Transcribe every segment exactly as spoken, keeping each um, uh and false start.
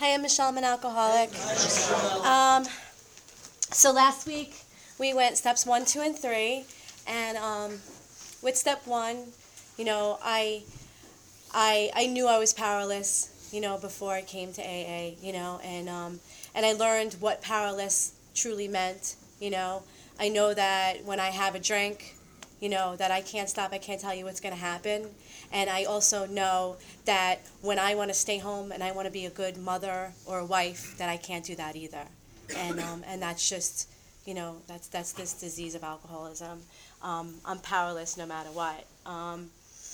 Hi, I'm Michelle. I'm an alcoholic. Um, so last week we went steps one, two, and three, and um, with step one, you know, I, I, I knew I was powerless, you know, before I came to A A, you know, and um, and I learned what powerless truly meant, you know. I know that when I have a drink, you know, that I can't stop, I can't tell you what's going to happen. And I also know that when I want to stay home and I want to be a good mother or a wife, that I can't do that either. And um, and that's just, you know, that's that's this disease of alcoholism. Um, I'm powerless no matter what. Um,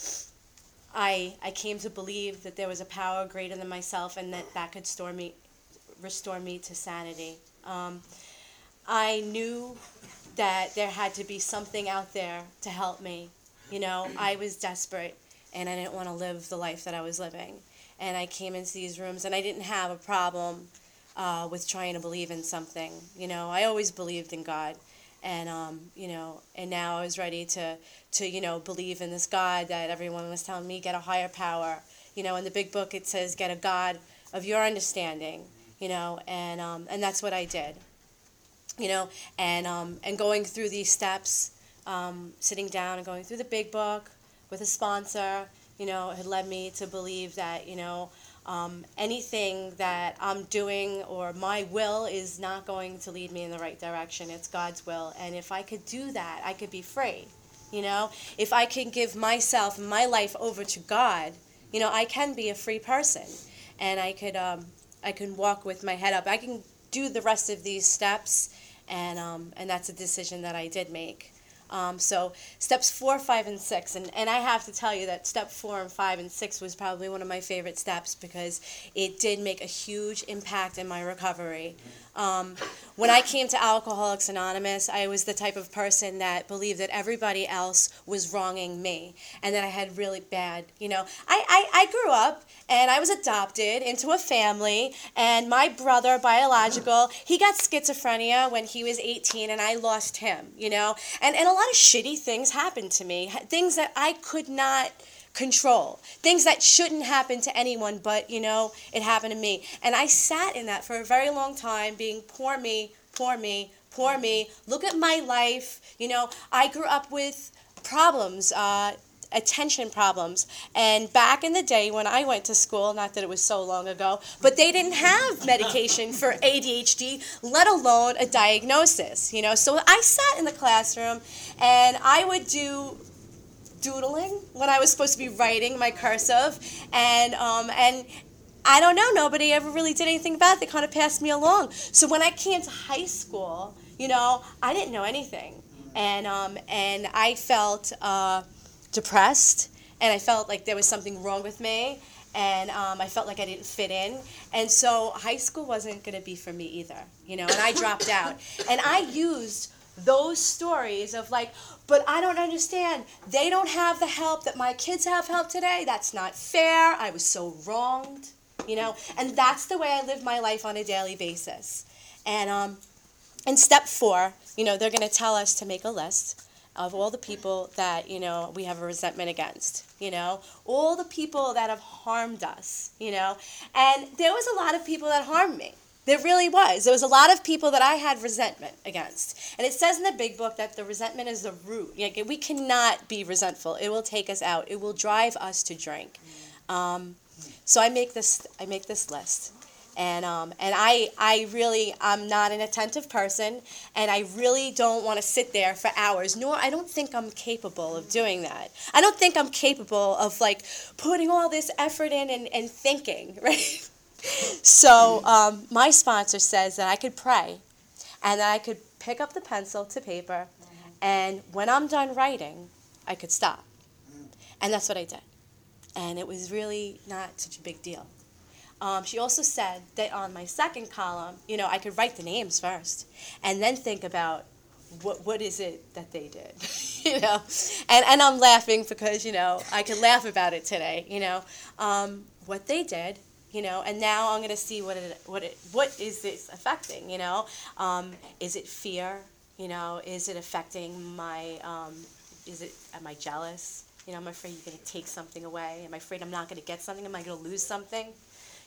I I came to believe that there was a power greater than myself and that that could store me, restore me to sanity. Um, I knew that there had to be something out there to help me. You know, I was desperate and I didn't want to live the life that I was living. And I came into these rooms and I didn't have a problem uh, with trying to believe in something. You know, I always believed in God. And, um, you know, and now I was ready to, to, you know, believe in this God that everyone was telling me, get a higher power. You know, in the big book it says, get a God of your understanding, you know, and um, and that's what I did. You know, and um, and going through these steps, um, sitting down and going through the big book with a sponsor, you know, had led me to believe that, you know, um, anything that I'm doing or my will is not going to lead me in the right direction. It's God's will. And if I could do that, I could be free. You know, if I can give myself and my life over to God, you know, I can be a free person. And I could, um, I can walk with my head up. I can do the rest of these steps. And um, and that's a decision that I did make. Um, so steps four, five, and six, and, and I have to tell you that step four and five and six was probably one of my favorite steps because it did make a huge impact in my recovery. Um, when I came to Alcoholics Anonymous, I was the type of person that believed that everybody else was wronging me and that I had really bad, you know. I, I, I grew up and I was adopted into a family, and my brother, biological, he got schizophrenia when he was eighteen and I lost him, you know. And, and a lot of shitty things happened to me, things that I could not control, things that shouldn't happen to anyone, but, you know, it happened to me. And I sat in that for a very long time, being poor me, poor me, poor me. Look at my life. You know, I grew up with problems, uh, attention problems. And back in the day when I went to school, not that it was so long ago, but they didn't have medication for A D H D, let alone a diagnosis, you know. So I sat in the classroom and I would do doodling when I was supposed to be writing my cursive, and um, and I don't know, nobody ever really did anything about it. They kind of passed me along. So when I came to high school, you know, I didn't know anything, and um, and I felt uh, depressed, and I felt like there was something wrong with me, and um, I felt like I didn't fit in, and so high school wasn't going to be for me either, you know, and I dropped out, and I used those stories of like, but I don't understand. They don't have the help that my kids have help today. That's not fair. I was so wronged, you know. And that's the way I live my life on a daily basis. And um, in step four, you know, they're going to tell us to make a list of all the people that, you know, we have a resentment against, you know, all the people that have harmed us, you know. And there was a lot of people that harmed me. There really was. There was a lot of people that I had resentment against. And it says in the big book that the resentment is the root. Like, we cannot be resentful. It will take us out. It will drive us to drink. Um, so I make this I make this list. And um, and I, I really, I'm not an attentive person, and I really don't want to sit there for hours, nor I don't think I'm capable of doing that. I don't think I'm capable of, like, putting all this effort in and, and thinking, right? So um, my sponsor says that I could pray and that I could pick up the pencil to paper, and when I'm done writing, I could stop. And that's what I did. And it was really not such a big deal. Um, she also said that on my second column, you know, I could write the names first and then think about what what is it that they did, you know. And, and I'm laughing because, you know, I can laugh about it today, you know, um, what they did. You know, and now I'm going to see what it, what it, what is this affecting, you know? Um, is it fear? You know, is it affecting my, um, is it, am I jealous? You know, I'm afraid you're going to take something away. Am I afraid I'm not going to get something? Am I going to lose something?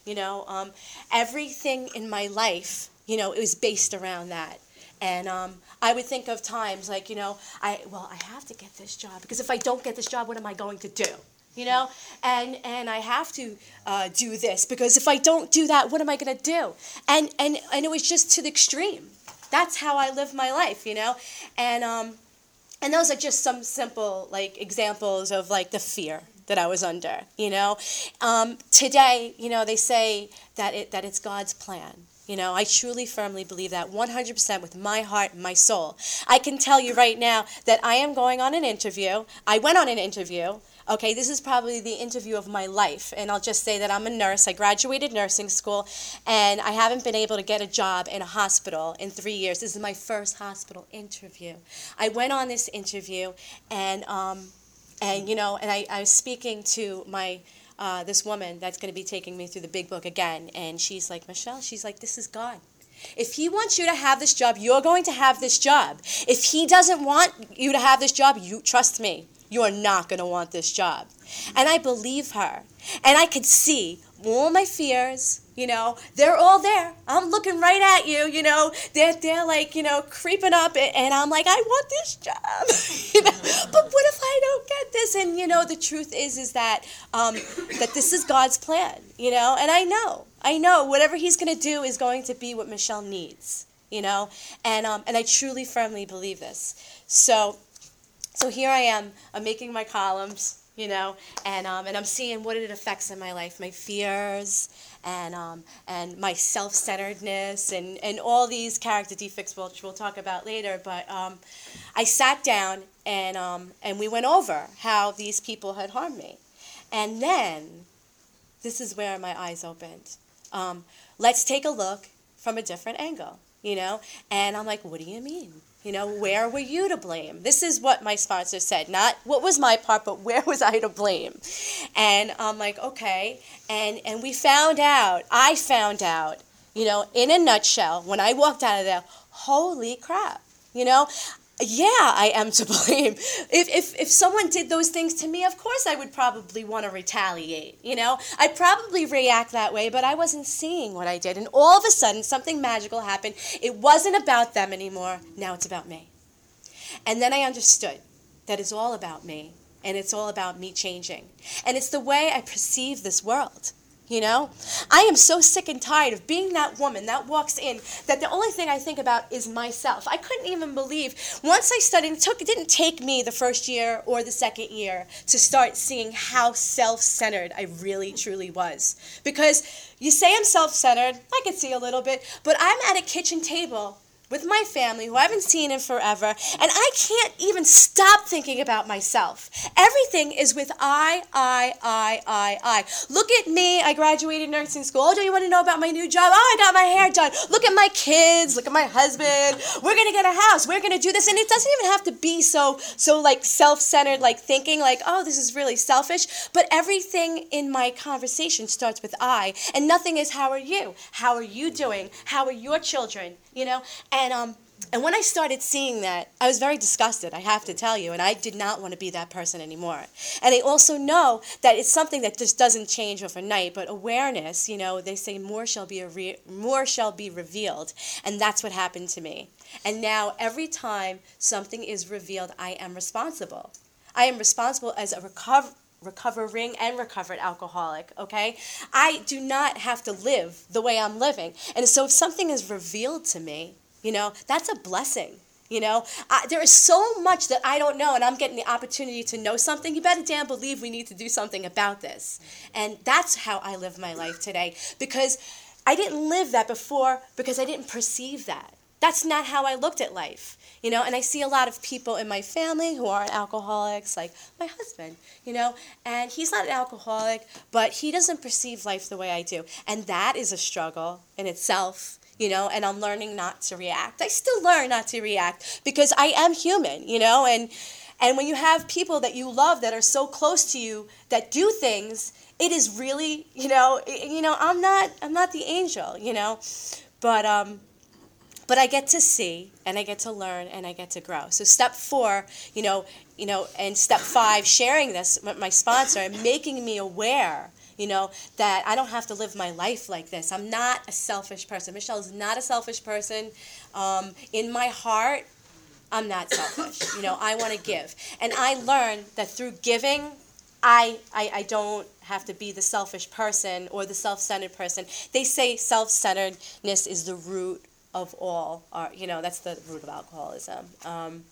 You know, um, everything in my life, you know, it was based around that. And um, I would think of times like, you know, I well, I have to get this job because if I don't get this job, what am I going to do? You know, and and I have to uh, do this because if I don't do that, what am I going to do? And and and it was just to the extreme. That's how I live my life, you know, and um, and those are just some simple like examples of like the fear that I was under, you know. Um, today, you know, they say that it that it's God's plan. You know, I truly firmly believe that one hundred percent with my heart and my soul. I can tell you right now that I am going on an interview. I went on an interview. Okay, this is probably the interview of my life. And I'll just say that I'm a nurse. I graduated nursing school, and I haven't been able to get a job in a hospital in three years. This is my first hospital interview. I went on this interview, and, um, and you know, and I, I was speaking to my Uh, this woman that's going to be taking me through the big book again, and she's like, Michelle, she's like, this is God. If he wants you to have this job, you're going to have this job. If he doesn't want you to have this job, you trust me, you are not going to want this job. And I believe her, and I could see all my fears, you know, they're all there. I'm looking right at you, you know, they're, they're like, you know, creeping up, and I'm like, I want this job, you know, but what if I don't get this? And, you know, the truth is, is that, um, that this is God's plan, you know, and I know, I know whatever he's going to do is going to be what Michelle needs, you know, and, um, and I truly firmly believe this. So, so here I am, I'm making my columns, you know, and um, and I'm seeing what it affects in my life, my fears, and um, and my self-centeredness, and, and all these character defects, which we'll talk about later. But um, I sat down, and um, and we went over how these people had harmed me, and then this is where my eyes opened. Um, let's take a look from a different angle, you know, and I'm like, what do you mean? You know, where were you to blame? This is what my sponsor said, not what was my part, but where was I to blame? And I'm like, okay. And and we found out, I found out, you know, in a nutshell, when I walked out of there, holy crap, you know, yeah, I am to blame. If, if if someone did those things to me, of course I would probably want to retaliate, you know. I'd probably react that way, but I wasn't seeing what I did. And all of a sudden, something magical happened. It wasn't about them anymore. Now it's about me. And then I understood that it's all about me, and it's all about me changing. And it's the way I perceive this world. You know, I am so sick and tired of being that woman that walks in that the only thing I think about is myself. I couldn't even believe once I studied, it, took, it didn't take me the first year or the second year to start seeing how self-centered I really truly was. Because you say I'm self-centered, I could see a little bit, but I'm at a kitchen table with my family who I haven't seen in forever, and I can't even stop thinking about myself. Everything is with I, I, I, I, I. Look at me, I graduated nursing school. Oh, do you want to know about my new job? Oh, I got my hair done. Look at my kids, look at my husband. We're going to get a house, we're going to do this. And it doesn't even have to be so, so like self-centered, like thinking like, oh, this is really selfish. But everything in my conversation starts with I, and nothing is how are you? How are you doing? How are your children? You know, and um, and when I started seeing that, I was very disgusted, I have to tell you, and I did not want to be that person anymore. And I also know that it's something that just doesn't change overnight, but awareness, you know, they say more shall be a re- more shall be revealed, and that's what happened to me. And now every time something is revealed, I am responsible. I am responsible as a recover. recovering and recovered alcoholic, okay? I do not have to live the way I'm living. And so if something is revealed to me, you know, that's a blessing, you know? I, there is so much that I don't know, and I'm getting the opportunity to know something. You better damn believe we need to do something about this. And that's how I live my life today, because I didn't live that before because I didn't perceive that. That's not how I looked at life. You know, and I see a lot of people in my family who are alcoholics, like my husband, you know, and he's not an alcoholic, but he doesn't perceive life the way I do. And that is a struggle in itself, you know, and I'm learning not to react. I still learn not to react because I am human, you know, and and when you have people that you love that are so close to you that do things, it is really, you know, you know, I'm not I'm not the angel, you know, but um But I get to see, and I get to learn, and I get to grow. So step four, you know, you know, and step five, sharing this with my sponsor and making me aware, you know, that I don't have to live my life like this. I'm not a selfish person. Michelle is not a selfish person. Um, in my heart, I'm not selfish. You know, I want to give. And I learned that through giving, I, I, I don't have to be the selfish person or the self-centered person. They say self-centeredness is the root of all, our, you know, that's the root of alcoholism. Um,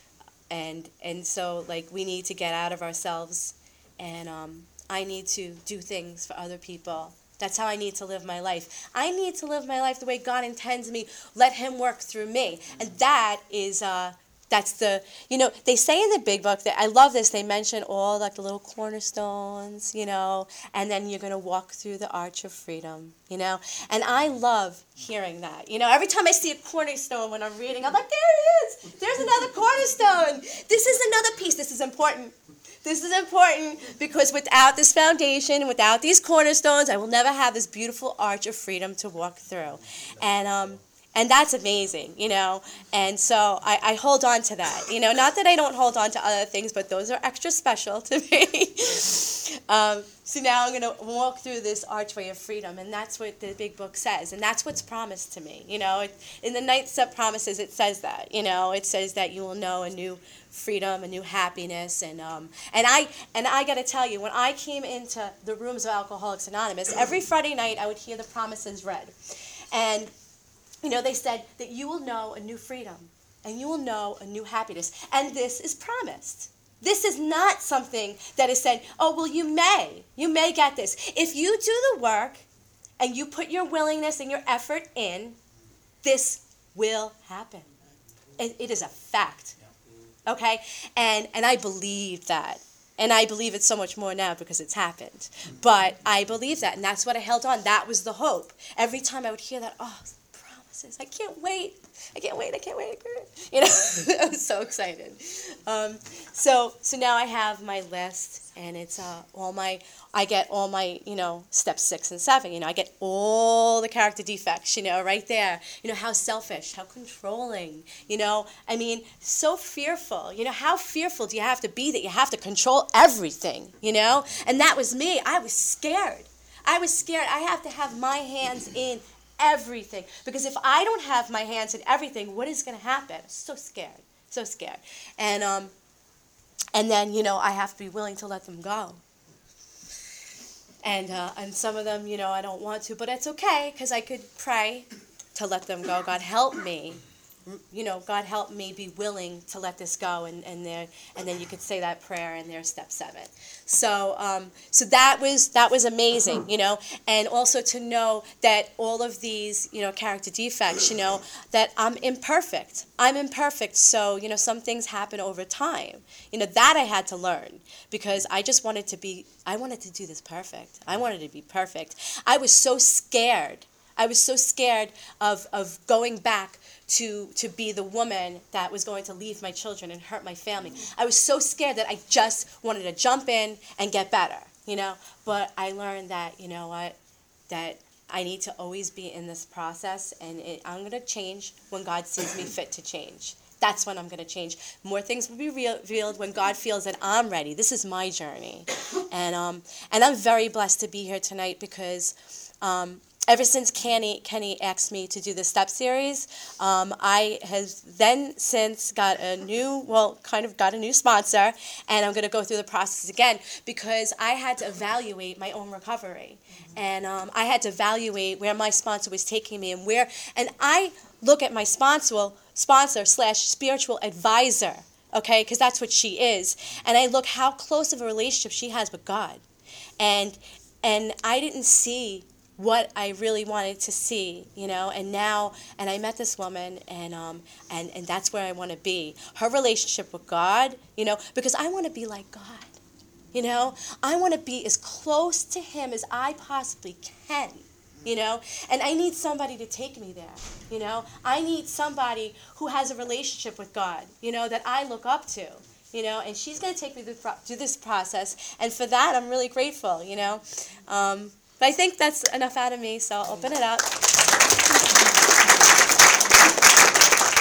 and and so, like, we need to get out of ourselves, and um, I need to do things for other people. That's how I need to live my life. I need to live my life the way God intends me. Let Him work through me. And that is, uh, that's the, you know, they say in the Big Book, that I love this, they mention all, like, the little cornerstones, you know, and then you're going to walk through the Arch of Freedom, you know. And I love hearing that. You know, every time I see a cornerstone when I'm reading, I'm like, there it is. There's another cornerstone. This is another piece. This is important. This is important because without this foundation, without these cornerstones, I will never have this beautiful arch of freedom to walk through. And um, and that's amazing, you know. And so I, I hold on to that. You know, not that I don't hold on to other things, but those are extra special to me. um, so now I'm going to walk through this archway of freedom, and that's what the Big Book says. And that's what's promised to me. You know, it, in the ninth step promises, it says that. You know, it says that you will know a new freedom, a new happiness, and um, and I and I got to tell you, when I came into the rooms of Alcoholics Anonymous, every Friday night I would hear the promises read, and you know, they said that you will know a new freedom, and you will know a new happiness, and this is promised. This is not something that is said, oh, well, you may, you may get this. If you do the work, and you put your willingness and your effort in, this will happen. It, it is a fact. Okay, and and I believe that, and I believe it so much more now because it's happened. But I believe that, and that's what I held on. That was the hope. Every time I would hear that, oh, promises! I can't wait! I can't wait! I can't wait! You know, I was so excited. Um, so so now I have my list, and it's uh, all my. I get all my, you know, step six and seven. You know, I get all the character defects, you know, right there. You know, how selfish, how controlling, you know. I mean, so fearful. You know, how fearful do you have to be that you have to control everything, you know? And that was me. I was scared. I was scared. I have to have my hands in everything. Because if I don't have my hands in everything, what is going to happen? I'm so scared. So scared. And, um, and then, you know, I have to be willing to let them go. And uh, and some of them, you know, I don't want to, but it's okay because I could pray to let them go. God help me, you know, God help me be willing to let this go, and and there, and then you could say that prayer in their step seven. So um, so that was that was amazing, you know, and also to know that all of these, you know, character defects, you know, that I'm imperfect. I'm imperfect, so you know, some things happen over time. You know, that I had to learn because I just wanted to be. I wanted to do this perfect. I wanted to be perfect. I was so scared. I was so scared of of going back to to be the woman that was going to leave my children and hurt my family. I was so scared that I just wanted to jump in and get better, you know. But I learned that, you know what, that I need to always be in this process, and it, I'm going to change when God sees me fit to change. That's when I'm going to change. More things will be revealed when God feels that I'm ready. This is my journey. And um, and I'm very blessed to be here tonight because um, ever since Kenny, Kenny asked me to do the STEP series, um, I have then since got a new, well, kind of got a new sponsor, and I'm going to go through the process again because I had to evaluate my own recovery. And um, I had to evaluate where my sponsor was taking me and where, and I look at my sponsor, sponsor slash spiritual advisor, okay, because that's what she is, and I look how close of a relationship she has with God, and and I didn't see what I really wanted to see, you know, and now, and I met this woman, and um, and and that's where I want to be. Her relationship with God, you know, because I want to be like God, you know, I want to be as close to Him as I possibly can. You know, and I need somebody to take me there, you know. I need somebody who has a relationship with God, you know, that I look up to, you know, and she's going to take me through this process, and for that, I'm really grateful, you know. Um, but I think that's enough out of me, so I'll open it up.